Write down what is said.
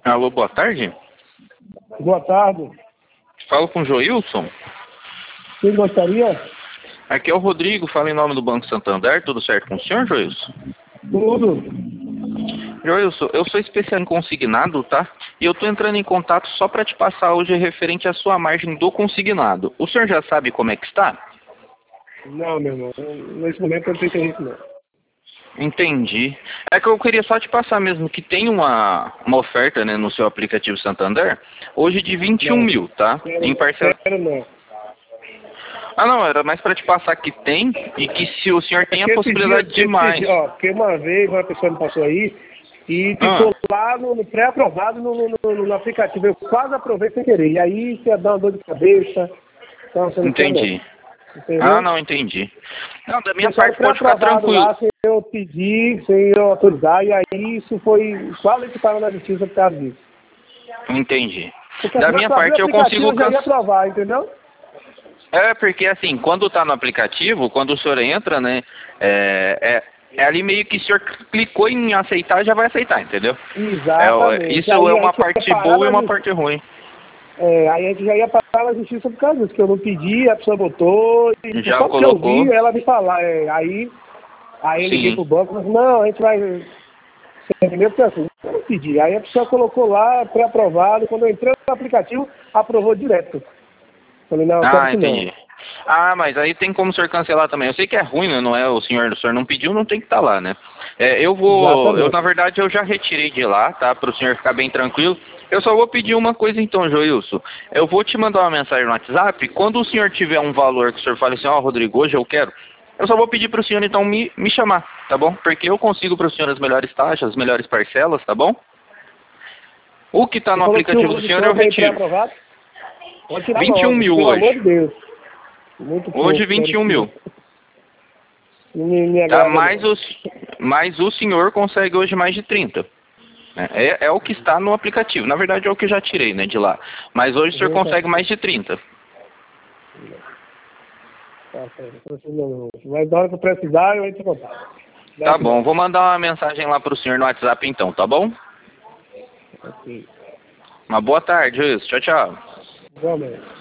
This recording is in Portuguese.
Alô, boa tarde. Boa tarde. Falo com o Joilson. Quem gostaria? Aqui é o Rodrigo, falo em nome do Banco Santander. Tudo certo com o senhor, Joilson? Tudo. Joilson, eu sou especial em consignado, tá? E eu tô entrando em contato só para te passar hoje referente à sua margem do consignado. O senhor já sabe como é que está? Não, meu irmão. Nesse momento eu não tenho interesse, não. Entendi. É que eu queria só te passar mesmo que tem uma oferta, né, no seu aplicativo Santander, hoje de 21 Não. mil, tá? Em parcela. Não. Ah, não, era mais para te passar que tem e que se o senhor tem a possibilidade de mais. Porque uma vez uma pessoa me passou aí e ficou lá no pré-aprovado no aplicativo. Eu quase aprovei sem querer. E aí você dá uma dor de cabeça. Então você não quer, não. Entendi. Entendeu? Ah, não, entendi. Não, da minha Deixaram parte pode ficar pré-aprovado tranquilo. lá sem eu pedir, sem eu autorizar. E aí isso foi quase que estava na justiça por causa disso. Entendi. Porque Da assim, minha pra abrir o parte eu aplicativo consigo eu já ia aprovar, entendeu? É, porque assim, quando tá no aplicativo, quando o senhor entra, né, é ali meio que o senhor clicou em aceitar, já vai aceitar, entendeu? Exatamente. Isso Aí é a uma gente ia parte parar boa e na uma justiça. parte ruim. Aí a gente já ia parar na justiça por causa disso, que eu não pedi, a pessoa botou, e Já só porque eu colocou? vi ela me falar. Aí eu liguei Sim. pro banco e falei, não, a gente vai. Você entendeu? Porque assim, eu não pedi. Aí a pessoa colocou lá, pré-aprovado, quando eu entrei no aplicativo, aprovou direto. Falei, não, eu quero Ah, que não. entendi. Ah, mas aí tem como o senhor cancelar também. Eu sei que é ruim, né? Não é o senhor não pediu, não tem que estar lá, né? Exatamente. Na verdade, eu já retirei de lá, tá? Para o senhor ficar bem tranquilo. Eu só vou pedir uma coisa então, Joilson. Eu vou te mandar uma mensagem no WhatsApp. Quando o senhor tiver um valor que o senhor fale assim, ó, Rodrigo, hoje eu quero, eu só vou pedir para o senhor então me chamar, tá bom? Porque eu consigo para o senhor as melhores taxas, as melhores parcelas, tá bom? O que está Você no falou que tinha aplicativo um do monte de senhor eu conta aí retiro. pré-aprovado? Pode tirar 21 logo, mil pelo amor hoje. de Deus. Muito Hoje pouco, 21 mil. não me Tá, agrada não. mas o senhor consegue hoje mais de 30. Né? É o que está no aplicativo. Na verdade é o que eu já tirei, né, de lá. Mas hoje o senhor consegue mais de 30. Tá certo. Mas na hora que eu precisar, eu entro em contato. Tá bom, vou mandar uma mensagem lá pro senhor no WhatsApp então, tá bom? Ok. Uma boa tarde, isso. Tchau, tchau. Igualmente.